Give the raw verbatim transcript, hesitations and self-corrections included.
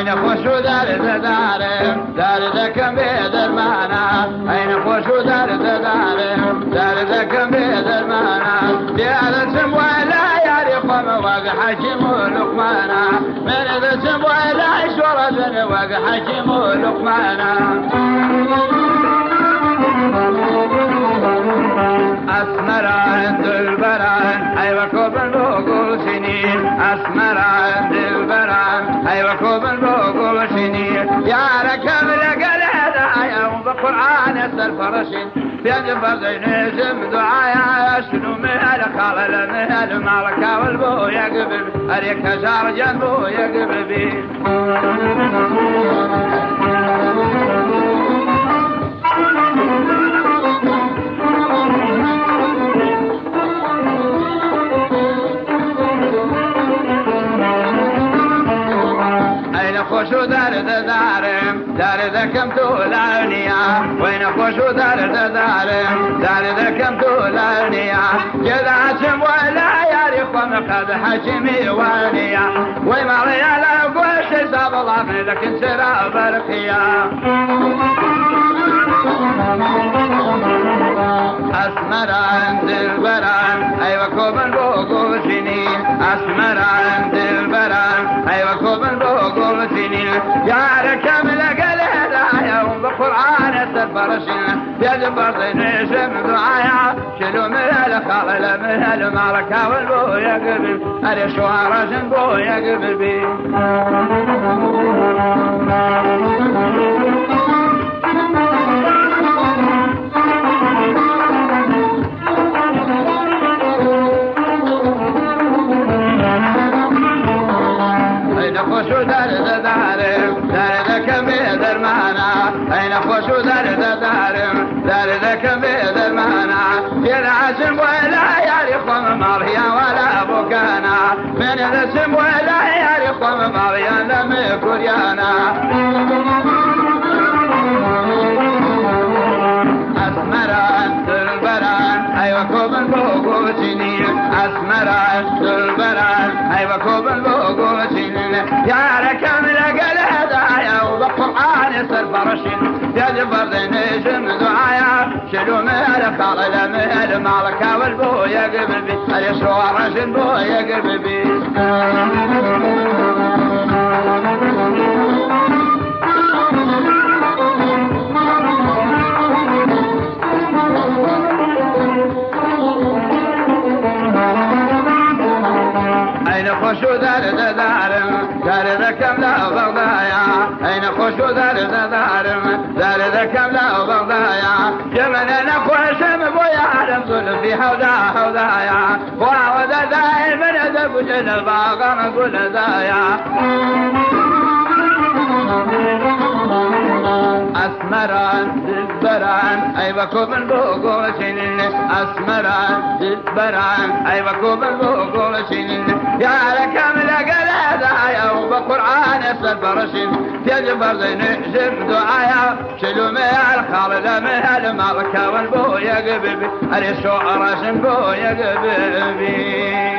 أين خوشو دار دارم دار ذكم بدرمانا أين خوشو دار دارم دار ذكم بدرمانا ديار سمويلا يا رقم وق حكيم لقمانا من ذا سمويلا شورة وق حكيم لقمانا أسمر عند البران أيوة كوبن بوقول سنين أسمر عند البران أيوة كوبن بوقول سنين يا ركب لقل هدايا وبقرآن الفرشين في جنب زين زم دعايا شنو مهل خالل مهل مالكا والبو يقبل أريك شار جنبو يقبل بي خوشو دار دارم دار ذكم تولانيا وين خوشو دار دارم دار ذكم تولانيا كذا عشم ولا يا رقم قد حشمي وانيا وما لا قوش ساب الله لكن سرا برقيا أسمر عند البران أيوة كوبن بوقو سنين أسمر عند البران أيوة كوبن بوقو سنين يا ركب لقل هدايا وبقرآن الفرشين يا جبر زين شم دعايا شلو مهل خالل مهل مالكا والبو يقبل أري شوارا جنبو يقبل بي خوشو دار دارم دار ذكم بدرمانا أين خوشو دار دارم دار ذكم بدرمانا يا عزم ولا يا رقم ماريا ولا بوكانا من الاسم ولا يا رقم ماريا لم كريانا أسمر عند البران أيوة كوبن بوقو سنين أسمر عند البران أيوة كوبن بوقو سنين يا ركب لقل هدايا وبقرآن الفرشين يا جبر زين شم دعايا شلو مهل خالل مهل مالكا والبو يقبل بي أري شوارا شنبو يقبل بي خوشو دار دارم دار ذكم لا بغضايا أين خوشو دار دارم دار ذكم لا بغضايا جمنا نخوش بويا عالم ظل في حودا حودايا وعود داي من ذب جن الباغ نقول دايا أسمران دبران أي بكوبن بوقو سنين أسمران دبران أي بكوبن بوقو سنين يا ركام لقل هدايا وبقرآن الفرشين تجبر زين شم دعايا شلو مهل خالد مهل مالكا والبو يقبل بي أري شو أراشن بو يقبل بي